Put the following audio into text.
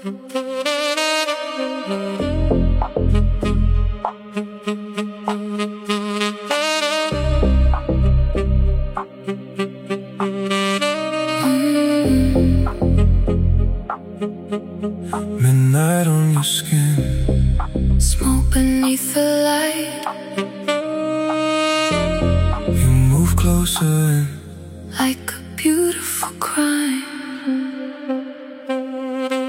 Midnight on your skin, smoke beneath the light. You move closer in like a beautiful crime.